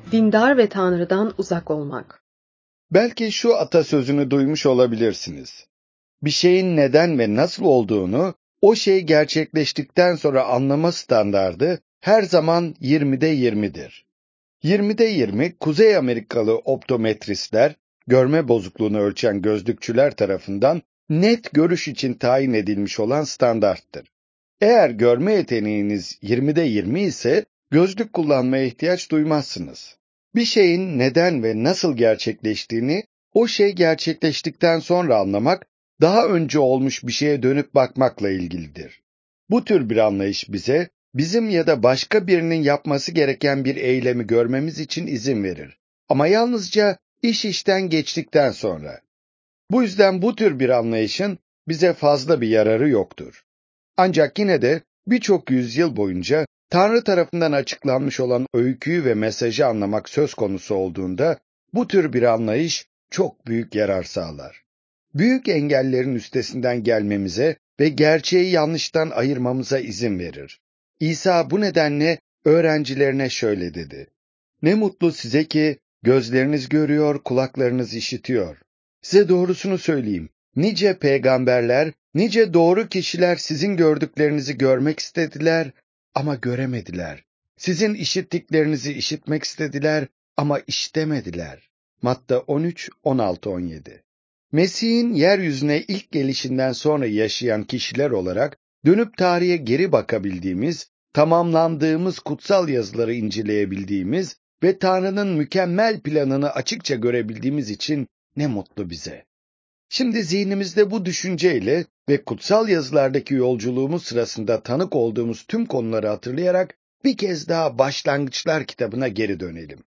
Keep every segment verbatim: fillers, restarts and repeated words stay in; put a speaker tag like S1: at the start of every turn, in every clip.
S1: Dindar ve Tanrı'dan uzak olmak.
S2: Belki şu atasözünü duymuş olabilirsiniz. Bir şeyin neden ve nasıl olduğunu o şey gerçekleştikten sonra anlama standardı her zaman yirmide yirmidir. yirmide yirmi Kuzey Amerikalı optometristler, görme bozukluğunu ölçen gözlükçüler tarafından net görüş için tayin edilmiş olan standarttır. Eğer görme yeteneğiniz yirmide yirmi ise gözlük kullanmaya ihtiyaç duymazsınız. Bir şeyin neden ve nasıl gerçekleştiğini o şey gerçekleştikten sonra anlamak, daha önce olmuş bir şeye dönüp bakmakla ilgilidir. Bu tür bir anlayış bize, bizim ya da başka birinin yapması gereken bir eylemi görmemiz için izin verir. Ama yalnızca iş işten geçtikten sonra. Bu yüzden bu tür bir anlayışın bize fazla bir yararı yoktur. Ancak yine de birçok yüzyıl boyunca Tanrı tarafından açıklanmış olan öyküyü ve mesajı anlamak söz konusu olduğunda bu tür bir anlayış çok büyük yarar sağlar. Büyük engellerin üstesinden gelmemize ve gerçeği yanlıştan ayırmamıza izin verir. İsa bu nedenle öğrencilerine şöyle dedi: "Ne mutlu size ki gözleriniz görüyor, kulaklarınız işitiyor. Size doğrusunu söyleyeyim. Nice peygamberler, nice doğru kişiler sizin gördüklerinizi görmek istediler ama göremediler. Sizin işittiklerinizi işitmek istediler ama işitemediler." Matta on üç, on altı, on yedi. Mesih'in yeryüzüne ilk gelişinden sonra yaşayan kişiler olarak dönüp tarihe geri bakabildiğimiz, tamamlandığımız kutsal yazıları inceleyebildiğimiz ve Tanrı'nın mükemmel planını açıkça görebildiğimiz için ne mutlu bize. Şimdi zihnimizde bu düşünceyle ve kutsal yazılardaki yolculuğumuz sırasında tanık olduğumuz tüm konuları hatırlayarak bir kez daha Başlangıçlar kitabına geri dönelim.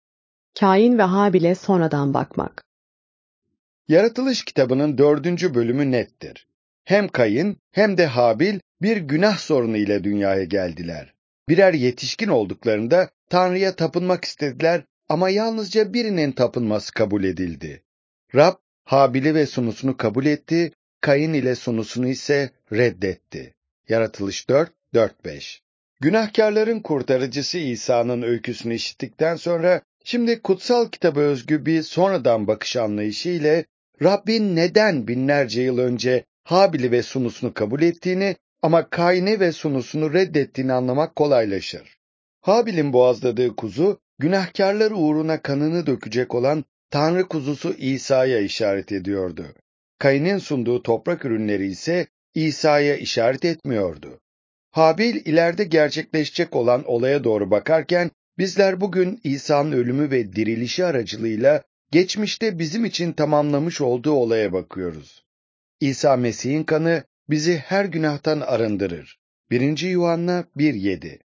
S1: Kain ve Habil'e sonradan bakmak.
S2: Yaratılış kitabının dördüncü bölümü nettir. Hem Kain hem de Habil bir günah sorunu ile dünyaya geldiler. Birer yetişkin olduklarında Tanrı'ya tapınmak istediler ama yalnızca birinin tapınması kabul edildi. Rab, Habil'i ve sunusunu kabul etti, Kain ile sunusunu ise reddetti. Yaratılış dört, dört beş. Günahkarların kurtarıcısı İsa'nın öyküsünü işittikten sonra, şimdi kutsal kitaba özgü bir sonradan bakış anlayışı ile Rabbin neden binlerce yıl önce Habil'i ve sunusunu kabul ettiğini ama Kain'i ve sunusunu reddettiğini anlamak kolaylaşır. Habil'in boğazladığı kuzu, günahkarlar uğruna kanını dökecek olan Tanrı kuzusu İsa'ya işaret ediyordu. Kain'in sunduğu toprak ürünleri ise İsa'ya işaret etmiyordu. Habil ileride gerçekleşecek olan olaya doğru bakarken, bizler bugün İsa'nın ölümü ve dirilişi aracılığıyla geçmişte bizim için tamamlamış olduğu olaya bakıyoruz. İsa Mesih'in kanı bizi her günahtan arındırır. birinci Yuhanna bir yedi.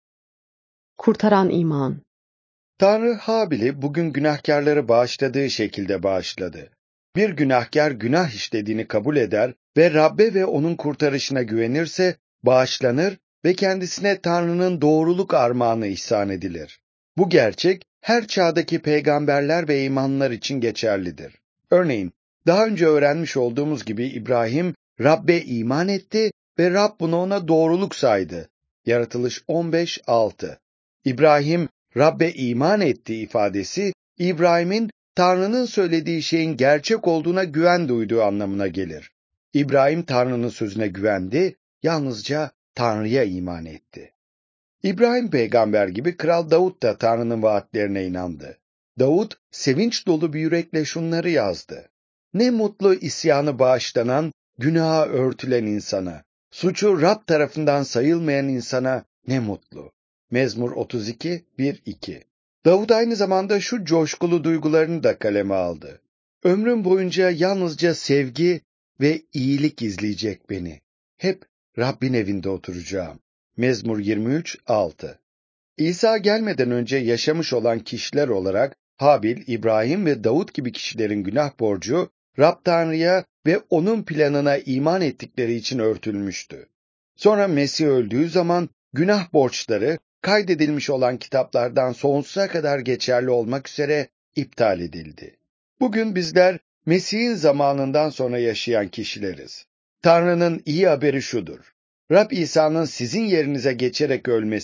S1: Kurtaran iman.
S2: Tanrı Habil'i bugün günahkarları bağışladığı şekilde bağışladı. Bir günahkar günah işlediğini kabul eder ve Rabbe ve onun kurtarışına güvenirse bağışlanır ve kendisine Tanrı'nın doğruluk armağanı ihsan edilir. Bu gerçek her çağdaki peygamberler ve imanlar için geçerlidir. Örneğin daha önce öğrenmiş olduğumuz gibi İbrahim Rabbe iman etti ve Rab bunu ona doğruluk saydı. Yaratılış on beş altı. İbrahim Rabbe iman etti ifadesi, İbrahim'in Tanrı'nın söylediği şeyin gerçek olduğuna güven duyduğu anlamına gelir. İbrahim Tanrı'nın sözüne güvendi, yalnızca Tanrı'ya iman etti. İbrahim peygamber gibi Kral Davut da Tanrı'nın vaatlerine inandı. Davut sevinç dolu bir yürekle şunları yazdı: "Ne mutlu isyanı bağışlanan, günaha örtülen insana, suçu Rab tarafından sayılmayan insana ne mutlu." Mezmur otuz iki, bir iki. Davud aynı zamanda şu coşkulu duygularını da kaleme aldı: "Ömrüm boyunca yalnızca sevgi ve iyilik izleyecek beni. Hep Rabbin evinde oturacağım." Mezmur yirmi üç, altı. İsa gelmeden önce yaşamış olan kişiler olarak Habil, İbrahim ve Davut gibi kişilerin günah borcu, Rab Tanrı'ya ve onun planına iman ettikleri için örtülmüştü. Sonra Mesih öldüğü zaman günah borçları, kaydedilmiş olan kitaplardan sonsuza kadar geçerli olmak üzere iptal edildi. Bugün bizler Mesih'in zamanından sonra yaşayan kişileriz. Tanrı'nın iyi haberi şudur: Rab İsa'nın sizin yerinize geçerek ölmesi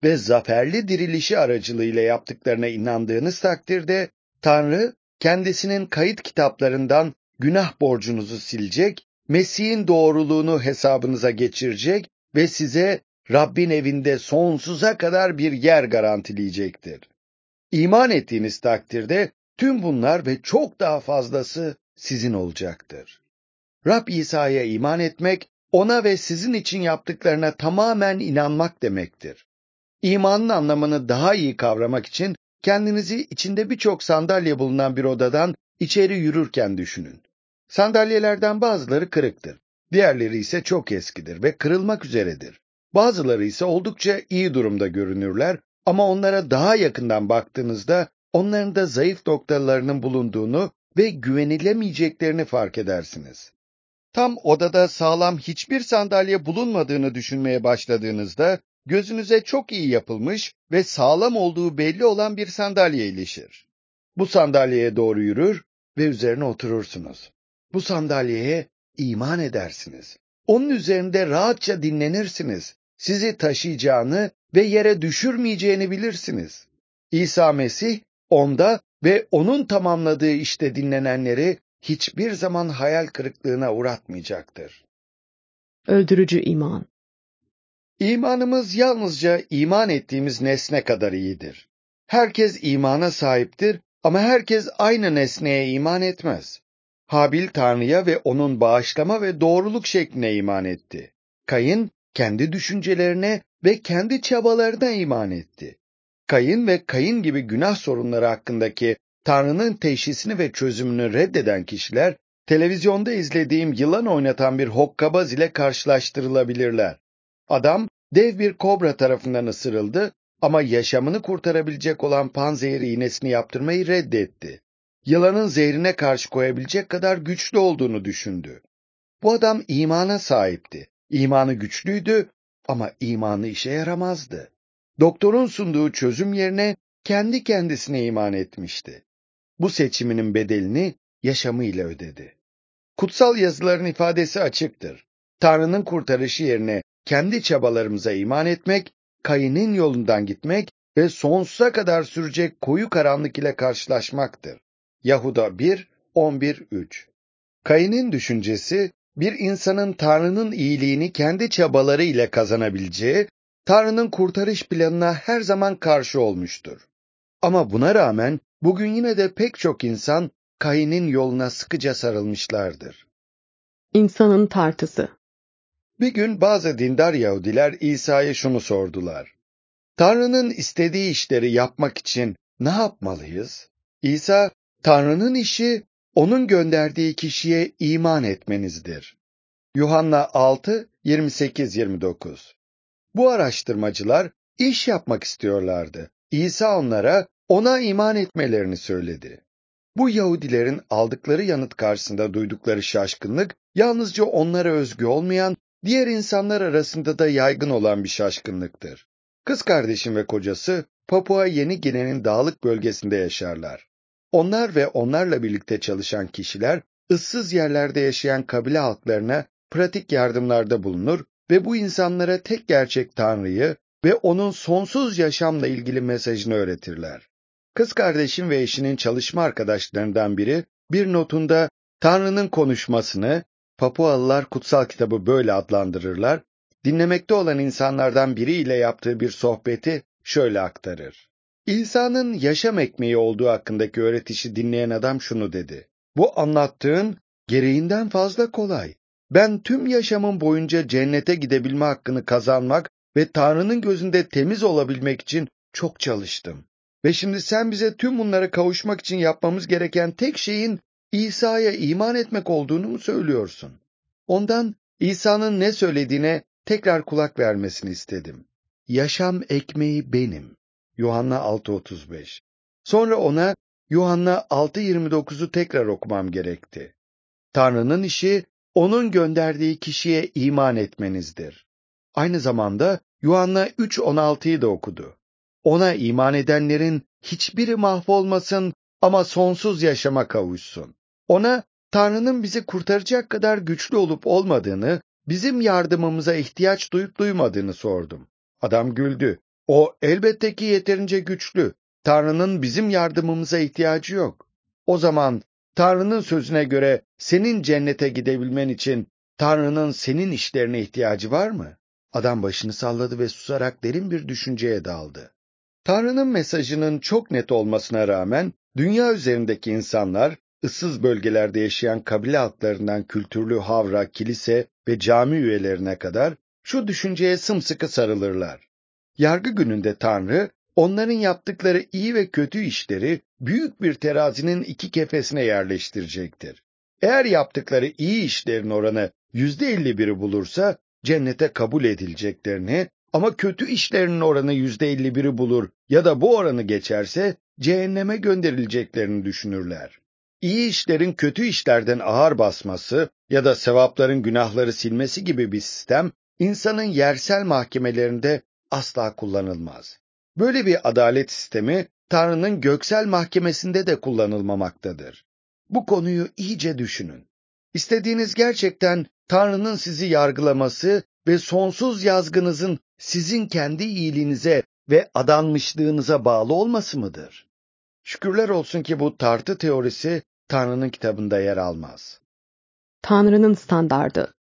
S2: ve zaferli dirilişi aracılığıyla yaptıklarına inandığınız takdirde, Tanrı kendisinin kayıt kitaplarından günah borcunuzu silecek, Mesih'in doğruluğunu hesabınıza geçirecek ve size Rabbin evinde sonsuza kadar bir yer garantileyecektir. İman ettiğiniz takdirde tüm bunlar ve çok daha fazlası sizin olacaktır. Rab İsa'ya iman etmek, ona ve sizin için yaptıklarına tamamen inanmak demektir. İmanın anlamını daha iyi kavramak için kendinizi içinde birçok sandalye bulunan bir odadan içeri yürürken düşünün. Sandalyelerden bazıları kırıktır, diğerleri ise çok eskidir ve kırılmak üzeredir. Bazıları ise oldukça iyi durumda görünürler ama onlara daha yakından baktığınızda onların da zayıf noktalarının bulunduğunu ve güvenilemeyeceklerini fark edersiniz. Tam odada sağlam hiçbir sandalye bulunmadığını düşünmeye başladığınızda, gözünüze çok iyi yapılmış ve sağlam olduğu belli olan bir sandalye ilişir. Bu sandalyeye doğru yürür ve üzerine oturursunuz. Bu sandalyeye iman edersiniz. Onun üzerinde rahatça dinlenirsiniz. Sizi taşıyacağını ve yere düşürmeyeceğini bilirsiniz. İsa Mesih, onda ve onun tamamladığı işte dinlenenleri hiçbir zaman hayal kırıklığına uğratmayacaktır.
S1: Öldürücü iman.
S2: İmanımız yalnızca iman ettiğimiz nesne kadar iyidir. Herkes imana sahiptir ama herkes aynı nesneye iman etmez. Habil Tanrı'ya ve onun bağışlama ve doğruluk şekline iman etti. Kayın kendi düşüncelerine ve kendi çabalarına iman etti. Kayın ve Kayın gibi günah sorunları hakkındaki Tanrı'nın teşhisini ve çözümünü reddeden kişiler, televizyonda izlediğim yılan oynatan bir hokkabaz ile karşılaştırılabilirler. Adam, dev bir kobra tarafından ısırıldı ama yaşamını kurtarabilecek olan panzehir iğnesini yaptırmayı reddetti. Yılanın zehrine karşı koyabilecek kadar güçlü olduğunu düşündü. Bu adam imana sahipti. İmanı güçlüydü ama imanı işe yaramazdı. Doktorun sunduğu çözüm yerine kendi kendisine iman etmişti. Bu seçiminin bedelini yaşamıyla ödedi. Kutsal yazıların ifadesi açıktır. Tanrı'nın kurtarışı yerine kendi çabalarımıza iman etmek, Kayın'ın yolundan gitmek ve sonsuza kadar sürecek koyu karanlık ile karşılaşmaktır. Yahuda bir, on bir üç. Kayın'ın düşüncesi, bir insanın Tanrı'nın iyiliğini kendi çabaları ile kazanabileceği, Tanrı'nın kurtarış planına her zaman karşı olmuştur. Ama buna rağmen bugün yine de pek çok insan Kayın'ın yoluna sıkıca sarılmışlardır.
S1: İnsanın tartısı.
S2: Bir gün bazı dindar Yahudiler İsa'ya şunu sordular. Tanrı'nın istediği işleri yapmak için ne yapmalıyız? İsa, Tanrı'nın işi, onun gönderdiği kişiye iman etmenizdir. Yuhanna altı, yirmi sekiz yirmi dokuz. Bu araştırmacılar iş yapmak istiyorlardı. İsa onlara ona iman etmelerini söyledi. Bu Yahudilerin aldıkları yanıt karşısında duydukları şaşkınlık, yalnızca onlara özgü olmayan, diğer insanlar arasında da yaygın olan bir şaşkınlıktır. Kız kardeşim ve kocası Papua Yeni Gine'nin dağlık bölgesinde yaşarlar. Onlar ve onlarla birlikte çalışan kişiler, ıssız yerlerde yaşayan kabile halklarına pratik yardımlarda bulunur ve bu insanlara tek gerçek Tanrı'yı ve onun sonsuz yaşamla ilgili mesajını öğretirler. Kız kardeşim ve eşinin çalışma arkadaşlarından biri bir notunda Tanrı'nın konuşmasını, Papualılar kutsal kitabı böyle adlandırırlar, dinlemekte olan insanlardan biriyle yaptığı bir sohbeti şöyle aktarır. İsa'nın yaşam ekmeği olduğu hakkındaki öğretişi dinleyen adam şunu dedi. Bu anlattığın gereğinden fazla kolay. Ben tüm yaşamım boyunca cennete gidebilme hakkını kazanmak ve Tanrı'nın gözünde temiz olabilmek için çok çalıştım. Ve şimdi sen bize tüm bunlara kavuşmak için yapmamız gereken tek şeyin İsa'ya iman etmek olduğunu mu söylüyorsun? Ondan İsa'nın ne söylediğine tekrar kulak vermesini istedim. Yaşam ekmeği benim. Yuhanna altı otuz beş. Sonra ona Yuhanna altı yirmi dokuzu tekrar okumam gerekti. Tanrı'nın işi, onun gönderdiği kişiye iman etmenizdir. Aynı zamanda Yuhanna üç on altıyı da okudu. Ona iman edenlerin hiçbiri mahvolmasın ama sonsuz yaşama kavuşsun. Ona Tanrı'nın bizi kurtaracak kadar güçlü olup olmadığını, bizim yardımımıza ihtiyaç duyup duymadığını sordum. Adam güldü. O elbette ki yeterince güçlü. Tanrı'nın bizim yardımımıza ihtiyacı yok. O zaman Tanrı'nın sözüne göre senin cennete gidebilmen için Tanrı'nın senin işlerine ihtiyacı var mı? Adam başını salladı ve susarak derin bir düşünceye daldı. Tanrı'nın mesajının çok net olmasına rağmen dünya üzerindeki insanlar, ıssız bölgelerde yaşayan kabile halklarından kültürlü havra, kilise ve cami üyelerine kadar şu düşünceye sımsıkı sarılırlar. Yargı gününde Tanrı, onların yaptıkları iyi ve kötü işleri büyük bir terazinin iki kefesine yerleştirecektir. Eğer yaptıkları iyi işlerin oranı yüzde elli biri bulursa cennete kabul edileceklerini, ama kötü işlerinin oranı yüzde elli biri bulur ya da bu oranı geçerse cehenneme gönderileceklerini düşünürler. İyi işlerin kötü işlerden ağır basması ya da sevapların günahları silmesi gibi bir sistem, insanın yersel mahkemelerinde asla kullanılmaz. Böyle bir adalet sistemi, Tanrı'nın göksel mahkemesinde de kullanılmamaktadır. Bu konuyu iyice düşünün. İstediğiniz gerçekten Tanrı'nın sizi yargılaması ve sonsuz yazgınızın sizin kendi iyiliğinize ve adanmışlığınıza bağlı olması mıdır? Şükürler olsun ki bu tartı teorisi Tanrı'nın kitabında yer almaz.
S1: Tanrı'nın standardı.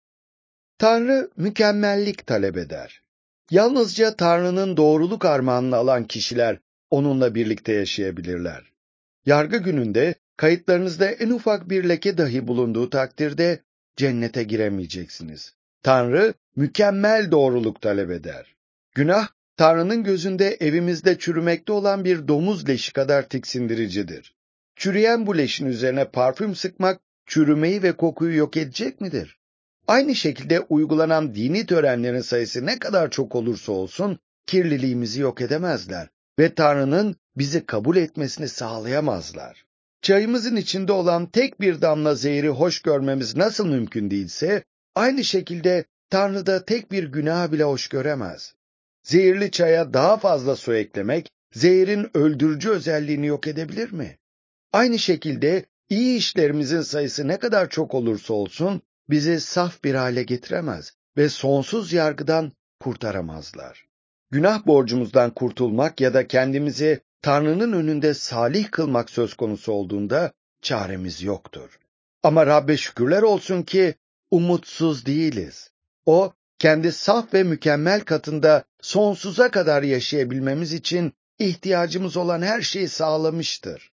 S2: Tanrı mükemmellik talep eder. Yalnızca Tanrı'nın doğruluk armağanını alan kişiler onunla birlikte yaşayabilirler. Yargı gününde kayıtlarınızda en ufak bir leke dahi bulunduğu takdirde cennete giremeyeceksiniz. Tanrı mükemmel doğruluk talep eder. Günah, Tanrı'nın gözünde evimizde çürümekte olan bir domuz leşi kadar tiksindiricidir. Çürüyen bu leşin üzerine parfüm sıkmak, çürümeyi ve kokuyu yok edecek midir? Aynı şekilde uygulanan dini törenlerin sayısı ne kadar çok olursa olsun, kirliliğimizi yok edemezler ve Tanrı'nın bizi kabul etmesini sağlayamazlar. Çayımızın içinde olan tek bir damla zehri hoş görmemiz nasıl mümkün değilse, aynı şekilde Tanrı da tek bir günah bile hoş göremez. Zehirli çaya daha fazla su eklemek, zehirin öldürücü özelliğini yok edebilir mi? Aynı şekilde iyi işlerimizin sayısı ne kadar çok olursa olsun, bizi saf bir hale getiremez ve sonsuz yargıdan kurtaramazlar. Günah borcumuzdan kurtulmak ya da kendimizi Tanrı'nın önünde salih kılmak söz konusu olduğunda çaremiz yoktur. Ama Rabbe şükürler olsun ki umutsuz değiliz. O, kendi saf ve mükemmel katında sonsuza kadar yaşayabilmemiz için ihtiyacımız olan her şeyi sağlamıştır.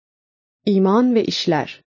S1: İman ve işler.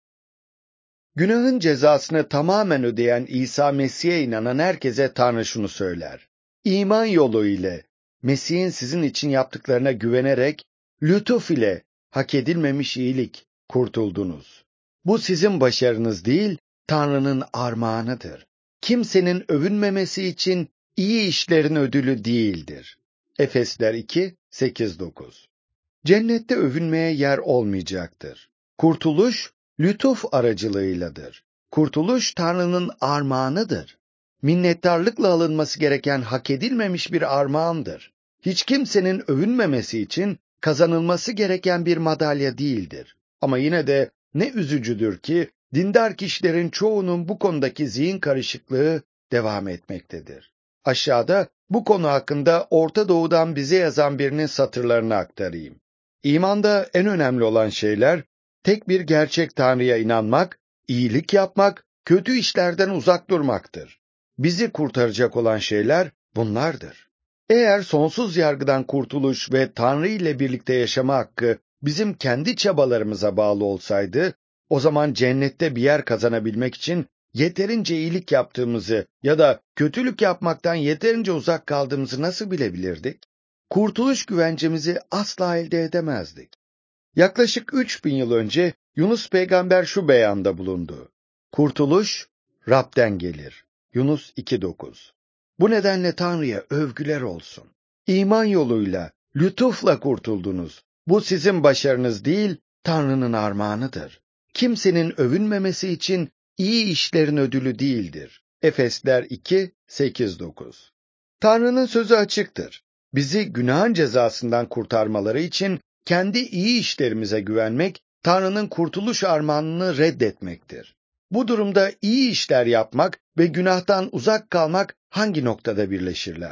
S2: Günahın cezasını tamamen ödeyen İsa Mesih'e inanan herkese Tanrı şunu söyler. İman yolu ile, Mesih'in sizin için yaptıklarına güvenerek, lütuf ile hak edilmemiş iyilik kurtuldunuz. Bu sizin başarınız değil, Tanrı'nın armağanıdır. Kimsenin övünmemesi için iyi işlerin ödülü değildir. Efesler iki, sekiz dokuz. Cennette övünmeye yer olmayacaktır. Kurtuluş, lütuf aracılığıyladır. Kurtuluş Tanrı'nın armağanıdır. Minnettarlıkla alınması gereken hak edilmemiş bir armağandır. Hiç kimsenin övünmemesi için kazanılması gereken bir madalya değildir. Ama yine de ne üzücüdür ki dindar kişilerin çoğunun bu konudaki zihin karışıklığı devam etmektedir. Aşağıda bu konu hakkında Orta Doğu'dan bize yazan birinin satırlarını aktarayım. İmanda en önemli olan şeyler, tek bir gerçek Tanrı'ya inanmak, iyilik yapmak, kötü işlerden uzak durmaktır. Bizi kurtaracak olan şeyler bunlardır. Eğer sonsuz yargıdan kurtuluş ve Tanrı ile birlikte yaşama hakkı bizim kendi çabalarımıza bağlı olsaydı, o zaman cennette bir yer kazanabilmek için yeterince iyilik yaptığımızı ya da kötülük yapmaktan yeterince uzak kaldığımızı nasıl bilebilirdik? Kurtuluş güvencemizi asla elde edemezdik. Yaklaşık üç bin yıl önce Yunus peygamber şu beyanda bulundu. Kurtuluş Rab'den gelir. Yunus iki dokuz. Bu nedenle Tanrı'ya övgüler olsun. İman yoluyla, lütufla kurtuldunuz. Bu sizin başarınız değil, Tanrı'nın armağanıdır. Kimsenin övünmemesi için iyi işlerin ödülü değildir. Efesler iki, sekiz dokuz. Tanrı'nın sözü açıktır. Bizi günahın cezasından kurtarmaları için kendi iyi işlerimize güvenmek, Tanrı'nın kurtuluş armağanını reddetmektir. Bu durumda iyi işler yapmak ve günahtan uzak kalmak hangi noktada birleşirler?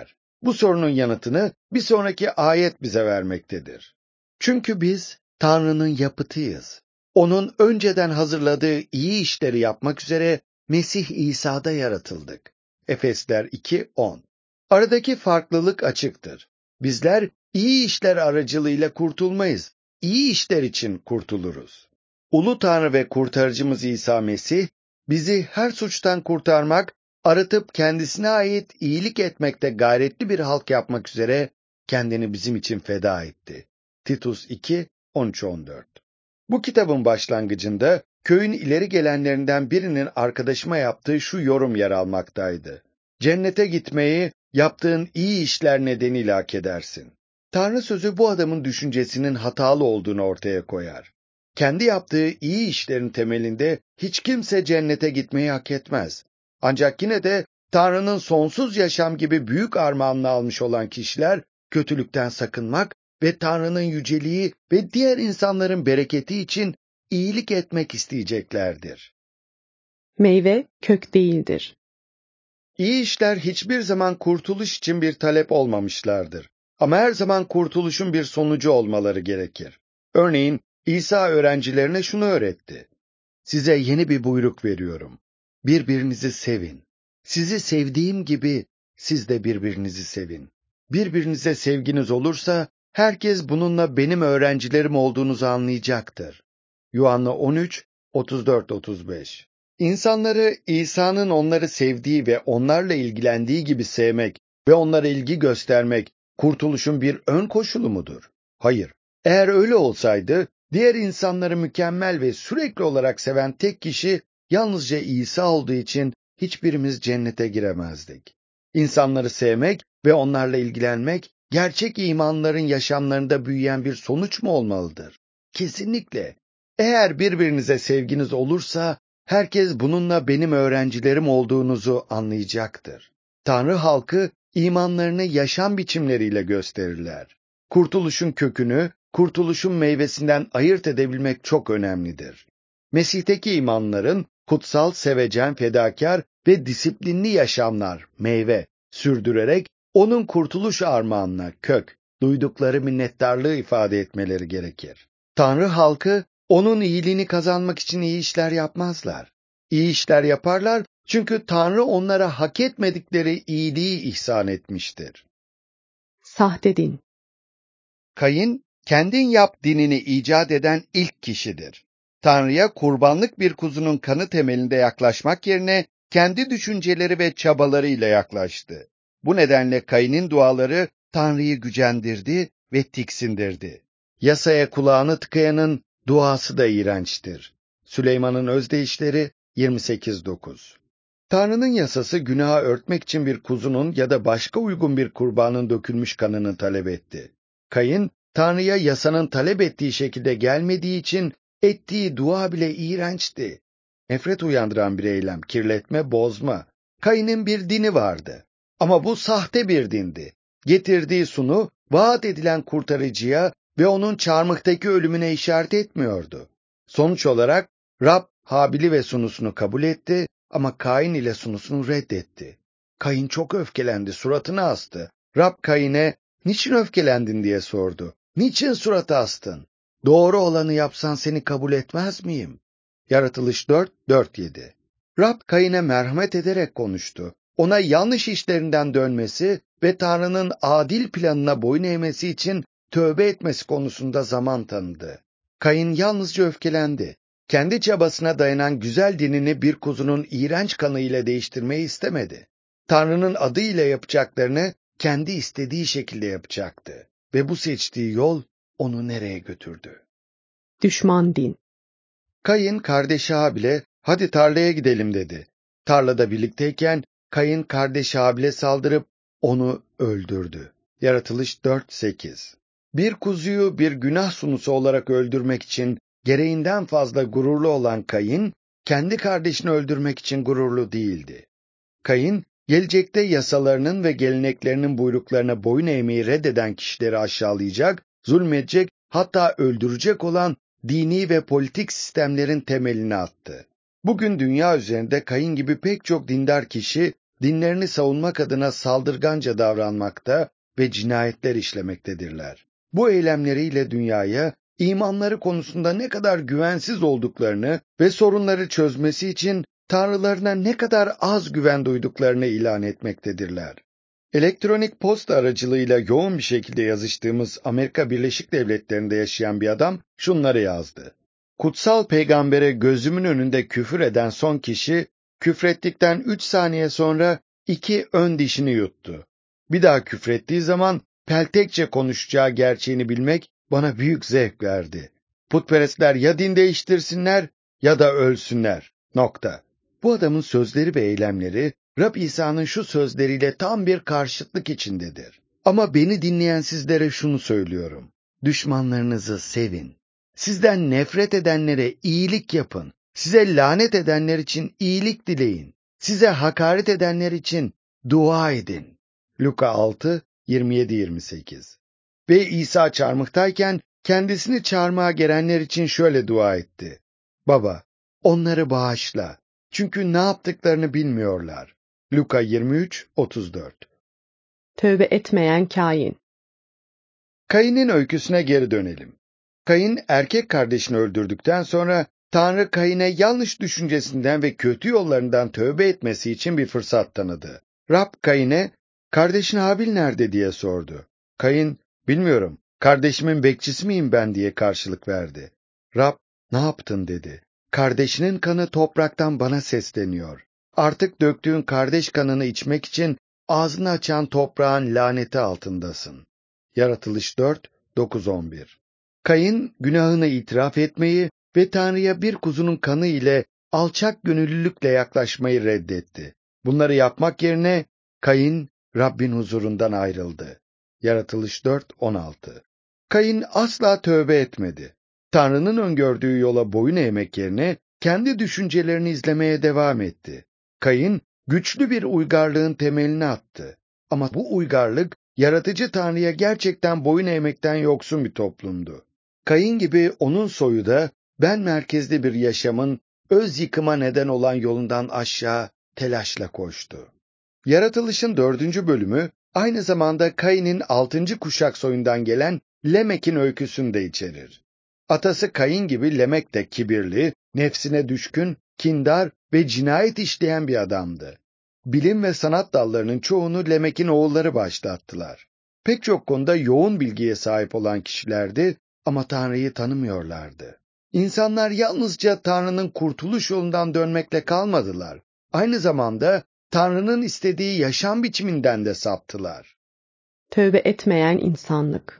S2: Bu sorunun yanıtını bir sonraki ayet bize vermektedir. Çünkü biz Tanrı'nın yapıtıyız. Onun önceden hazırladığı iyi işleri yapmak üzere Mesih İsa'da yaratıldık. Efesler iki on. Aradaki farklılık açıktır. Bizler iyi işler aracılığıyla kurtulmayız. İyi işler için kurtuluruz. Ulu Tanrı ve kurtarıcımız İsa Mesih, bizi her suçtan kurtarmak, aratıp kendisine ait iyilik etmekte gayretli bir halk yapmak üzere kendini bizim için feda etti. Titus iki on üç on dört. Bu kitabın başlangıcında köyün ileri gelenlerinden birinin arkadaşıma yaptığı şu yorum yer almaktaydı. Cennete gitmeyi yaptığın iyi işler nedeniyle hak edersin. Tanrı sözü bu adamın düşüncesinin hatalı olduğunu ortaya koyar. Kendi yaptığı iyi işlerin temelinde hiç kimse cennete gitmeyi hak etmez. Ancak yine de Tanrı'nın sonsuz yaşam gibi büyük armağanını almış olan kişiler kötülükten sakınmak ve Tanrı'nın yüceliği ve diğer insanların bereketi için iyilik etmek isteyeceklerdir.
S1: Meyve kök değildir.
S2: İyi işler hiçbir zaman kurtuluş için bir talep olmamışlardır. Ama her zaman kurtuluşun bir sonucu olmaları gerekir. Örneğin İsa öğrencilerine şunu öğretti. Size yeni bir buyruk veriyorum. Birbirinizi sevin. Sizi sevdiğim gibi siz de birbirinizi sevin. Birbirinize sevginiz olursa herkes bununla benim öğrencilerim olduğunuzu anlayacaktır. Yuhanna on üç otuz dört otuz beş. İnsanları İsa'nın onları sevdiği ve onlarla ilgilendiği gibi sevmek ve onlara ilgi göstermek kurtuluşun bir ön koşulu mudur? Hayır. Eğer öyle olsaydı, diğer insanları mükemmel ve sürekli olarak seven tek kişi yalnızca İsa olduğu için hiçbirimiz cennete giremezdik. İnsanları sevmek ve onlarla ilgilenmek, gerçek imanların yaşamlarında büyüyen bir sonuç mu olmalıdır? Kesinlikle. Eğer birbirinize sevginiz olursa, herkes bununla benim öğrencilerim olduğunuzu anlayacaktır. Tanrı halkı imanlarını yaşam biçimleriyle gösterirler. Kurtuluşun kökünü, kurtuluşun meyvesinden ayırt edebilmek çok önemlidir. Mesih'teki imanların kutsal, sevecen, fedakar ve disiplinli yaşamlar, meyve, sürdürerek onun kurtuluş armağanına kök, duydukları minnettarlığı ifade etmeleri gerekir. Tanrı halkı, onun iyiliğini kazanmak için iyi işler yapmazlar. İyi işler yaparlar çünkü Tanrı onlara hak etmedikleri iyiliği ihsan etmiştir.
S1: Sahte din.
S2: Kayın, kendin yap dinini icat eden ilk kişidir. Tanrı'ya kurbanlık bir kuzunun kanı temelinde yaklaşmak yerine kendi düşünceleri ve çabalarıyla yaklaştı. Bu nedenle Kayın'ın duaları Tanrı'yı gücendirdi ve tiksindirdi. Yasaya kulağını tıkayanın duası da iğrençtir. Süleyman'ın özdeyişleri yirmi sekiz dokuz. Tanrı'nın yasası günahı örtmek için bir kuzunun ya da başka uygun bir kurbanın dökülmüş kanını talep etti. Kayın, Tanrı'ya yasanın talep ettiği şekilde gelmediği için ettiği dua bile iğrençti. Nefret uyandıran bir eylem, kirletme, bozma. Kayın'ın bir dini vardı. Ama bu sahte bir dindi. Getirdiği sunu, vaat edilen kurtarıcıya ve onun çarmıhtaki ölümüne işaret etmiyordu. Sonuç olarak Rab, Habil'i ve sunusunu kabul etti ama Kain ile sunusunu reddetti. Kain çok öfkelendi, suratını astı. Rab Kain'e, niçin öfkelendin diye sordu. Niçin suratı astın? Doğru olanı yapsan seni kabul etmez miyim? Yaratılış dört dört yedi. Rab Kain'e merhamet ederek konuştu. Ona yanlış işlerinden dönmesi ve Tanrı'nın adil planına boyun eğmesi için tövbe etmesi konusunda zaman tanıdı. Kain yalnızca öfkelendi. Kendi çabasına dayanan güzel dinini bir kuzunun iğrenç kanı ile değiştirmeyi istemedi. Tanrı'nın adıyla yapacaklarını kendi istediği şekilde yapacaktı. Ve bu seçtiği yol onu nereye götürdü?
S1: Düşman din.
S2: Kain kardeşi Habil'e hadi tarlaya gidelim dedi. Tarlada birlikteyken Kain kardeşi Habil'e saldırıp onu öldürdü. Yaratılış dört sekiz. Bir kuzuyu bir günah sunusu olarak öldürmek için gereğinden fazla gururlu olan Kain, kendi kardeşini öldürmek için gururlu değildi. Kain, gelecekte yasalarının ve geleneklerinin buyruklarına boyun eğmeyi reddeden kişileri aşağılayacak, zulmedecek, hatta öldürecek olan dini ve politik sistemlerin temelini attı. Bugün dünya üzerinde Kain gibi pek çok dindar kişi dinlerini savunmak adına saldırganca davranmakta ve cinayetler işlemektedirler. Bu eylemleriyle dünyaya imanları konusunda ne kadar güvensiz olduklarını ve sorunları çözmesi için tanrılarına ne kadar az güven duyduklarını ilan etmektedirler. Elektronik posta aracılığıyla yoğun bir şekilde yazıştığımız Amerika Birleşik Devletleri'nde yaşayan bir adam şunları yazdı. Kutsal peygambere gözümün önünde küfür eden son kişi, küfrettikten üç saniye sonra iki ön dişini yuttu. Bir daha küfrettiği zaman peltekçe konuşacağı gerçeğini bilmek bana büyük zevk verdi. Putperestler ya din değiştirsinler ya da ölsünler. Nokta. Bu adamın sözleri ve eylemleri, Rab İsa'nın şu sözleriyle tam bir karşıtlık içindedir. Ama beni dinleyen sizlere şunu söylüyorum. Düşmanlarınızı sevin. Sizden nefret edenlere iyilik yapın. Size lanet edenler için iyilik dileyin. Size hakaret edenler için dua edin. Luka altı, yirmi yedi yirmi sekiz. Ve İsa çarmıhtayken kendisini çarmıha gelenler için şöyle dua etti. Baba, onları bağışla. Çünkü ne yaptıklarını bilmiyorlar. Luka yirmi üç otuz dört.
S1: Tövbe etmeyen Kain.
S2: Kayin'in öyküsüne geri dönelim. Kayin erkek kardeşini öldürdükten sonra Tanrı Kayin'e yanlış düşüncesinden ve kötü yollarından tövbe etmesi için bir fırsat tanıdı. Rab Kayin'e, "Kardeşin Habil nerede?" diye sordu. Kayin, "Bilmiyorum, kardeşimin bekçisi miyim ben?" diye karşılık verdi. Rab, "Ne yaptın?" dedi. "Kardeşinin kanı topraktan bana sesleniyor. Artık döktüğün kardeş kanını içmek için ağzını açan toprağın laneti altındasın." Yaratılış dört dokuz on bir. Kayin, günahını itiraf etmeyi ve Tanrı'ya bir kuzunun kanı ile alçak gönüllülükle yaklaşmayı reddetti. Bunları yapmak yerine Kayin, Rabbin huzurundan ayrıldı. Yaratılış dört on altı. Kayin asla tövbe etmedi. Tanrı'nın öngördüğü yola boyun eğmek yerine kendi düşüncelerini izlemeye devam etti. Kayin, güçlü bir uygarlığın temelini attı. Ama bu uygarlık, yaratıcı Tanrı'ya gerçekten boyun eğmekten yoksun bir toplumdu. Kayin gibi onun soyu da ben merkezli bir yaşamın öz yıkıma neden olan yolundan aşağı telaşla koştu. Yaratılışın dördüncü bölümü aynı zamanda Kayin'in altıncı kuşak soyundan gelen Lemek'in öyküsünü de içerir. Atası Kayin gibi Lemek de kibirli, nefsine düşkün, kindar ve cinayet işleyen bir adamdı. Bilim ve sanat dallarının çoğunu Lemek'in oğulları başlattılar. Pek çok konuda yoğun bilgiye sahip olan kişilerdi ama Tanrı'yı tanımıyorlardı. İnsanlar yalnızca Tanrı'nın kurtuluş yolundan dönmekle kalmadılar. Aynı zamanda Tanrı'nın istediği yaşam biçiminden de saptılar.
S1: Tövbe etmeyen insanlık.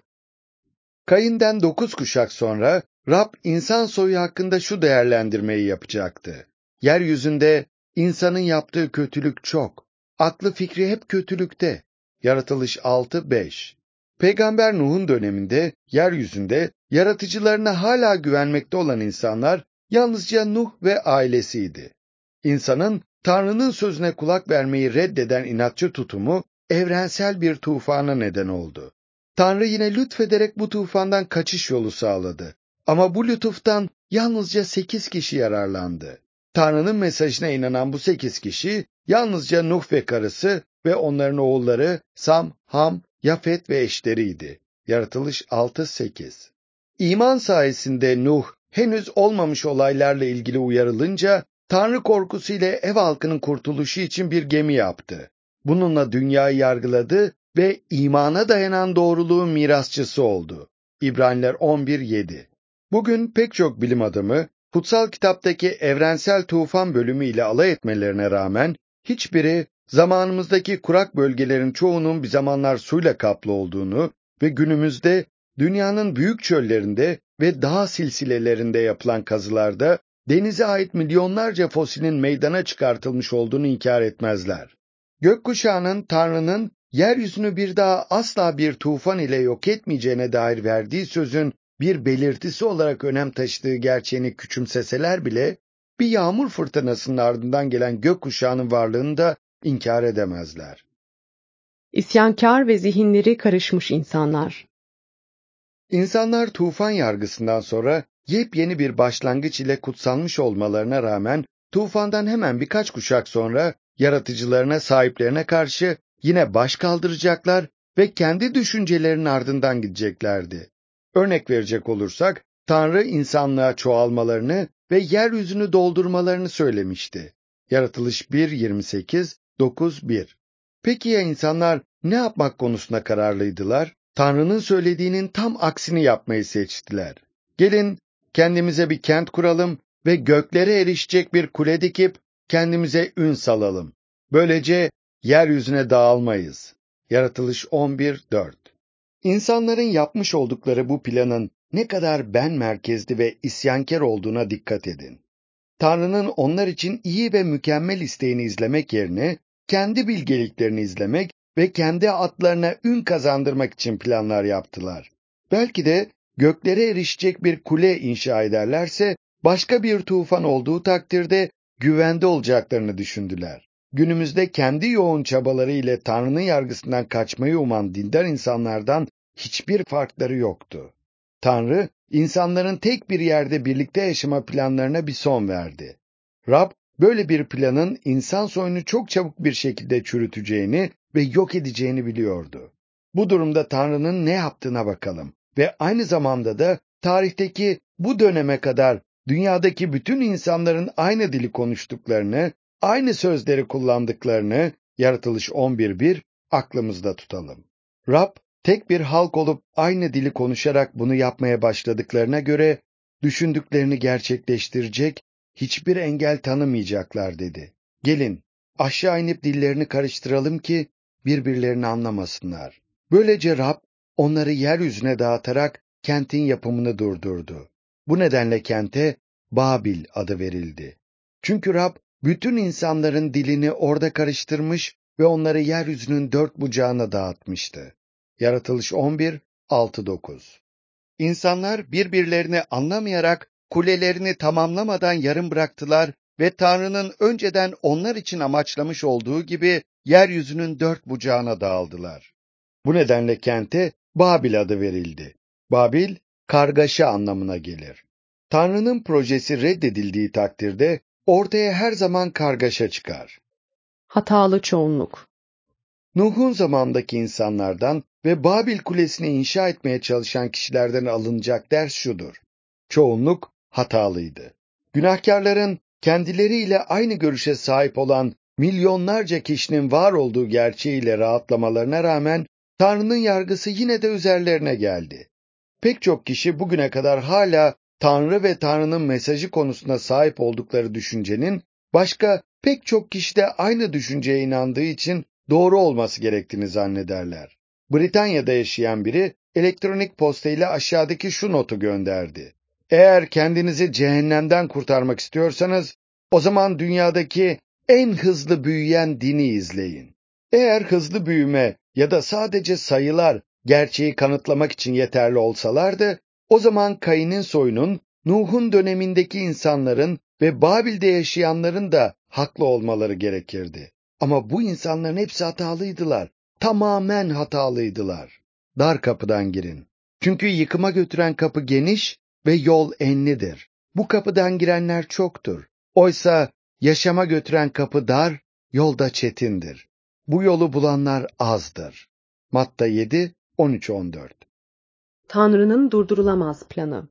S2: Kayin'den dokuz kuşak sonra Rab insan soyu hakkında şu değerlendirmeyi yapacaktı. Yeryüzünde insanın yaptığı kötülük çok. Aklı fikri hep kötülükte. Yaratılış altı beş. Peygamber Nuh'un döneminde yeryüzünde yaratıcılarına hala güvenmekte olan insanlar yalnızca Nuh ve ailesiydi. İnsanın Tanrı'nın sözüne kulak vermeyi reddeden inatçı tutumu evrensel bir tufana neden oldu. Tanrı yine lütfederek bu tufandan kaçış yolu sağladı. Ama bu lütuftan yalnızca sekiz kişi yararlandı. Tanrı'nın mesajına inanan bu sekiz kişi yalnızca Nuh ve karısı ve onların oğulları Sam, Ham, Yafet ve eşleriydi. Yaratılış altı sekiz. İman sayesinde Nuh henüz olmamış olaylarla ilgili uyarılınca Tanrı korkusu ile ev halkının kurtuluşu için bir gemi yaptı. Bununla dünyayı yargıladı ve imana dayanan doğruluğun mirasçısı oldu. İbraniler on bir yedi. Bugün pek çok bilim adamı kutsal kitaptaki evrensel tufan bölümü ile alay etmelerine rağmen hiçbiri zamanımızdaki kurak bölgelerin çoğunun bir zamanlar suyla kaplı olduğunu ve günümüzde dünyanın büyük çöllerinde ve dağ silsilelerinde yapılan kazılarda denize ait milyonlarca fosilin meydana çıkartılmış olduğunu inkar etmezler. Gökkuşağının Tanrı'nın yeryüzünü bir daha asla bir tufan ile yok etmeyeceğine dair verdiği sözün bir belirtisi olarak önem taşıdığı gerçeğini küçümseseler bile, bir yağmur fırtınasının ardından gelen gökkuşağının varlığını da inkar edemezler.
S1: İsyankar ve zihinleri karışmış insanlar.
S2: İnsanlar tufan yargısından sonra yepyeni bir başlangıç ile kutsanmış olmalarına rağmen tufandan hemen birkaç kuşak sonra yaratıcılarına, sahiplerine karşı yine baş kaldıracaklar ve kendi düşüncelerinin ardından gideceklerdi. Örnek verecek olursak, Tanrı insanlığa çoğalmalarını ve yeryüzünü doldurmalarını söylemişti. Yaratılış bir yirmi sekiz, dokuz bir. Peki ya insanlar ne yapmak konusunda kararlıydılar? Tanrı'nın söylediğinin tam aksini yapmayı seçtiler. Gelin kendimize bir kent kuralım ve göklere erişecek bir kule dikip kendimize ün salalım. Böylece yeryüzüne dağılmayız. Yaratılış on bir dört. İnsanların yapmış oldukları bu planın ne kadar ben merkezli ve isyankar olduğuna dikkat edin. Tanrı'nın onlar için iyi ve mükemmel isteğini izlemek yerine kendi bilgeliklerini izlemek ve kendi adlarına ün kazandırmak için planlar yaptılar. Belki de göklere erişecek bir kule inşa ederlerse başka bir tufan olduğu takdirde güvende olacaklarını düşündüler. Günümüzde kendi yoğun çabaları ile Tanrı'nın yargısından kaçmayı uman dindar insanlardan hiçbir farkları yoktu. Tanrı, insanların tek bir yerde birlikte yaşama planlarına bir son verdi. Rab, böyle bir planın insan soyunu çok çabuk bir şekilde çürüteceğini ve yok edeceğini biliyordu. Bu durumda Tanrı'nın ne yaptığına bakalım ve aynı zamanda da tarihteki bu döneme kadar dünyadaki bütün insanların aynı dili konuştuklarını, aynı sözleri kullandıklarını, Yaratılış on bir bir aklımızda tutalım. Rab, tek bir halk olup aynı dili konuşarak bunu yapmaya başladıklarına göre, düşündüklerini gerçekleştirecek, hiçbir engel tanımayacaklar dedi. Gelin, aşağı inip dillerini karıştıralım ki birbirlerini anlamasınlar. Böylece Rab, onları yeryüzüne dağıtarak kentin yapımını durdurdu. Bu nedenle kente Babil adı verildi. Çünkü Rab, bütün insanların dilini orada karıştırmış ve onları yeryüzünün dört bucağına dağıtmıştı. Yaratılış on bir altı dokuz. İnsanlar birbirlerini anlamayarak kulelerini tamamlamadan yarım bıraktılar ve Tanrı'nın önceden onlar için amaçlamış olduğu gibi yeryüzünün dört bucağına dağıldılar. Bu nedenle kente Babil adı verildi. Babil, kargaşa anlamına gelir. Tanrı'nın projesi reddedildiği takdirde ortaya her zaman kargaşa çıkar.
S1: Hatalı çoğunluk.
S2: Nuh'un zamandaki insanlardan ve Babil Kulesi'ni inşa etmeye çalışan kişilerden alınacak ders şudur: çoğunluk hatalıydı. Günahkarların kendileriyle aynı görüşe sahip olan milyonlarca kişinin var olduğu gerçeğiyle rahatlamalarına rağmen Tanrı'nın yargısı yine de üzerlerine geldi. Pek çok kişi bugüne kadar hala Tanrı ve Tanrı'nın mesajı konusunda sahip oldukları düşüncenin başka pek çok kişi de aynı düşünceye inandığı için doğru olması gerektiğini zannederler. Britanya'da yaşayan biri elektronik posta ile aşağıdaki şu notu gönderdi: Eğer kendinizi cehennemden kurtarmak istiyorsanız, o zaman dünyadaki en hızlı büyüyen dini izleyin. Eğer hızlı büyüme ya da sadece sayılar gerçeği kanıtlamak için yeterli olsalardı, o zaman Kayin'in soyunun, Nuh'un dönemindeki insanların ve Babil'de yaşayanların da haklı olmaları gerekirdi. Ama bu insanların hepsi hatalıydılar. Tamamen hatalıydılar. Dar kapıdan girin. Çünkü yıkıma götüren kapı geniş ve yol enlidir. Bu kapıdan girenler çoktur. Oysa yaşama götüren kapı dar, yol da çetindir. Bu yolu bulanlar azdır. Matta yedi on üç on dört.
S1: Tanrı'nın durdurulamaz planı.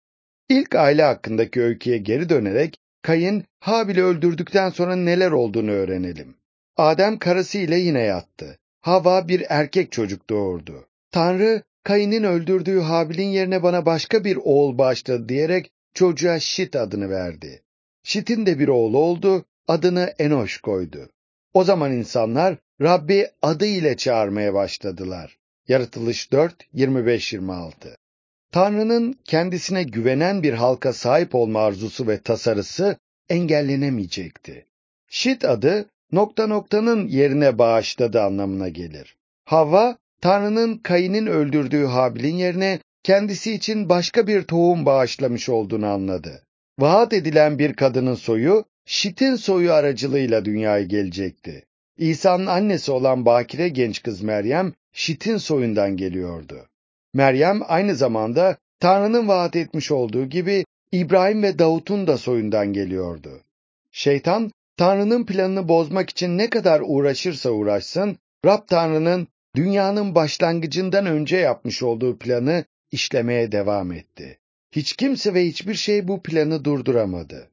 S2: İlk aile hakkındaki öyküye geri dönerek Kayın, Habil'i öldürdükten sonra neler olduğunu öğrenelim. Adem karısıyla yine yattı. Havva bir erkek çocuk doğurdu. Tanrı, Kayın'ın öldürdüğü Habil'in yerine bana başka bir oğul bağışladı diyerek çocuğa Şit adını verdi. Şit'in de bir oğlu oldu, adını Enoş koydu. O zaman insanlar Rabbi adı ile çağırmaya başladılar. Yaratılış dört yirmi beş yirmi altı. Tanrı'nın kendisine güvenen bir halka sahip olma arzusu ve tasarısı engellenemeyecekti. Şit adı nokta noktanın yerine bağışladı anlamına gelir. Havva, Tanrı'nın Kayin'in öldürdüğü Habil'in yerine kendisi için başka bir tohum bağışlamış olduğunu anladı. Vaat edilen bir kadının soyu, Şit'in soyu aracılığıyla dünyaya gelecekti. İsa'nın annesi olan bakire genç kız Meryem, Şit'in soyundan geliyordu. Meryem aynı zamanda Tanrı'nın vaat etmiş olduğu gibi İbrahim ve Davut'un da soyundan geliyordu. Şeytan, Tanrı'nın planını bozmak için ne kadar uğraşırsa uğraşsın, Rab Tanrı'nın dünyanın başlangıcından önce yapmış olduğu planı işlemeye devam etti. Hiç kimse ve hiçbir şey bu planı durduramadı.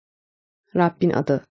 S1: Rabbin adı.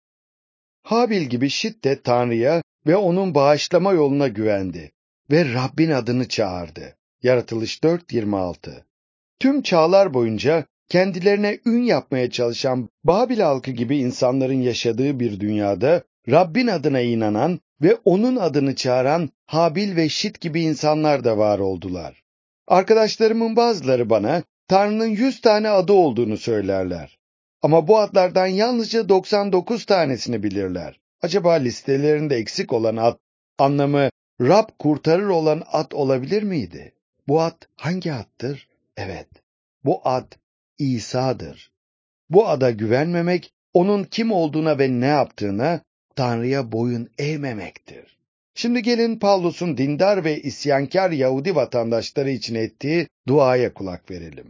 S2: Habil gibi Şit de Tanrı'ya ve onun bağışlama yoluna güvendi ve Rabbin adını çağırdı. Yaratılış dört yirmi altı. Tüm çağlar boyunca kendilerine ün yapmaya çalışan Babil halkı gibi insanların yaşadığı bir dünyada Rabbin adına inanan ve onun adını çağıran Habil ve Şit gibi insanlar da var oldular. Arkadaşlarımın bazıları bana Tanrı'nın yüz tane adı olduğunu söylerler. Ama bu adlardan yalnızca doksan dokuz tanesini bilirler. Acaba listelerinde eksik olan ad, anlamı Rab kurtarır olan ad olabilir miydi? Bu ad hangi addır? Evet, bu ad İsa'dır. Bu ada güvenmemek, onun kim olduğuna ve ne yaptığına, Tanrı'ya boyun eğmemektir. Şimdi gelin Pavlus'un dindar ve isyankar Yahudi vatandaşları için ettiği duaya kulak verelim.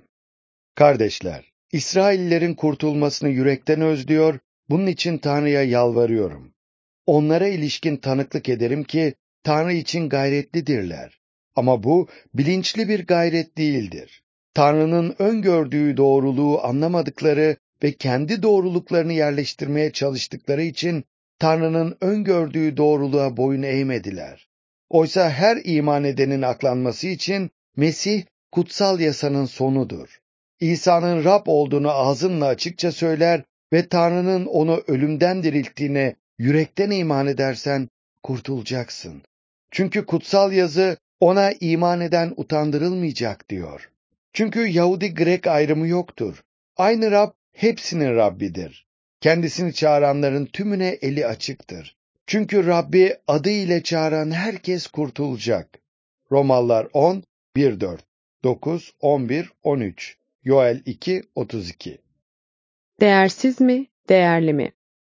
S2: Kardeşler, İsraillerin kurtulmasını yürekten özlüyor, bunun için Tanrı'ya yalvarıyorum. Onlara ilişkin tanıklık ederim ki, Tanrı için gayretlidirler. Ama bu, bilinçli bir gayret değildir. Tanrı'nın öngördüğü doğruluğu anlamadıkları ve kendi doğruluklarını yerleştirmeye çalıştıkları için, Tanrı'nın öngördüğü doğruluğa boyun eğmediler. Oysa her iman edenin aklanması için, Mesih, kutsal yasanın sonudur. İsa'nın Rab olduğunu ağzınla açıkça söyler ve Tanrı'nın onu ölümden dirilttiğine yürekten iman edersen kurtulacaksın. Çünkü kutsal yazı ona iman eden utandırılmayacak diyor. Çünkü Yahudi-Grek ayrımı yoktur. Aynı Rab hepsinin Rabbidir. Kendisini çağıranların tümüne eli açıktır. Çünkü Rabbi adı ile çağıran herkes kurtulacak. Romalılar on, bir dört, dokuz, on bir, on üç, Yoel iki, otuz iki.
S1: Değersiz mi, değerli mi?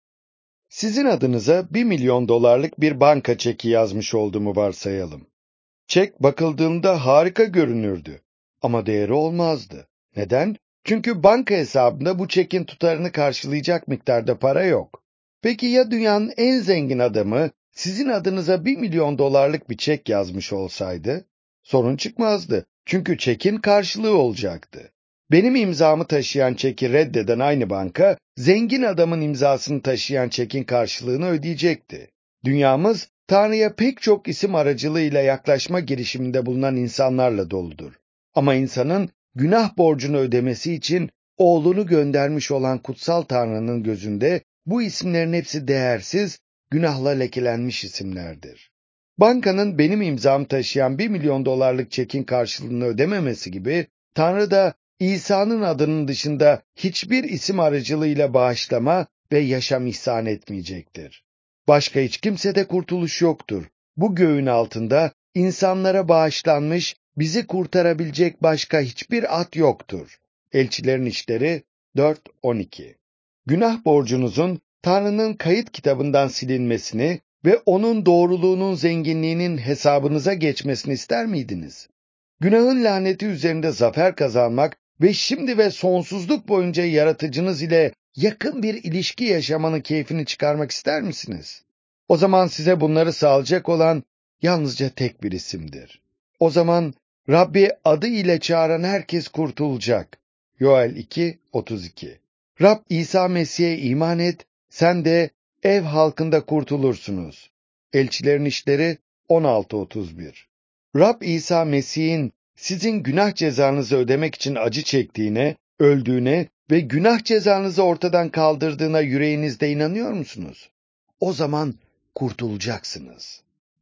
S2: Sizin adınıza bir milyon dolarlık bir banka çeki yazmış olduğumu varsayalım. Çek bakıldığında harika görünürdü ama değeri olmazdı. Neden? Çünkü banka hesabında bu çekin tutarını karşılayacak miktarda para yok. Peki ya dünyanın en zengin adamı sizin adınıza bir milyon dolarlık bir çek yazmış olsaydı? Sorun çıkmazdı. Çünkü çekin karşılığı olacaktı. Benim imzamı taşıyan çeki reddeden aynı banka, zengin adamın imzasını taşıyan çekin karşılığını ödeyecekti. Dünyamız, Tanrı'ya pek çok isim aracılığıyla yaklaşma girişiminde bulunan insanlarla doludur. Ama insanın günah borcunu ödemesi için oğlunu göndermiş olan kutsal Tanrı'nın gözünde bu isimlerin hepsi değersiz, günahla lekelenmiş isimlerdir. Bankanın benim imzamı taşıyan bir milyon dolarlık çekin karşılığını ödememesi gibi, Tanrı da İsa'nın adının dışında hiçbir isim aracılığıyla bağışlama ve yaşam ihsan etmeyecektir. Başka hiç kimsede kurtuluş yoktur. Bu göğün altında insanlara bağışlanmış, bizi kurtarabilecek başka hiçbir ad yoktur. Elçilerin İşleri dört on iki. Günah borcunuzun Tanrı'nın kayıt kitabından silinmesini ve onun doğruluğunun zenginliğinin hesabınıza geçmesini ister miydiniz? Günahın laneti üzerinde zafer kazanmak ve şimdi ve sonsuzluk boyunca yaratıcınız ile yakın bir ilişki yaşamanın keyfini çıkarmak ister misiniz? O zaman size bunları sağlayacak olan yalnızca tek bir isimdir. O zaman Rabbi adı ile çağıran herkes kurtulacak. Yoel iki otuz iki. Rab İsa Mesih'e iman et, sen de ev halkında kurtulursunuz. Elçilerin İşleri on altı otuz bir. Rab İsa Mesih'in sizin günah cezanızı ödemek için acı çektiğine, öldüğüne ve günah cezanızı ortadan kaldırdığına yüreğinizde inanıyor musunuz? O zaman kurtulacaksınız.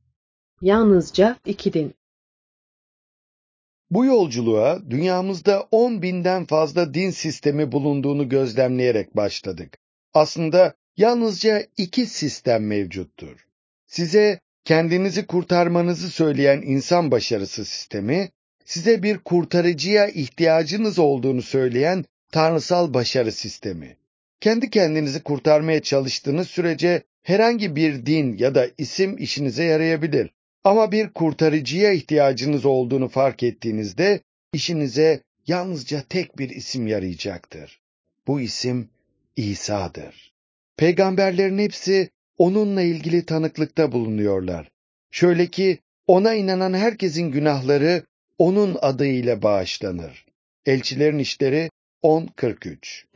S1: Yalnızca iki din.
S2: Bu yolculuğa dünyamızda on binden fazla din sistemi bulunduğunu gözlemleyerek başladık. Aslında yalnızca iki sistem mevcuttur. Size kendinizi kurtarmanızı söyleyen insan başarısı sistemi, size bir kurtarıcıya ihtiyacınız olduğunu söyleyen tanrısal başarı sistemi. Kendi kendinizi kurtarmaya çalıştığınız sürece herhangi bir din ya da isim işinize yarayabilir. Ama bir kurtarıcıya ihtiyacınız olduğunu fark ettiğinizde işinize yalnızca tek bir isim yarayacaktır. Bu isim İsa'dır. Peygamberlerin hepsi onunla ilgili tanıklıkta bulunuyorlar. Şöyle ki ona inanan herkesin günahları onun adıyla bağışlanır. Elçilerin İşleri on kırk üç.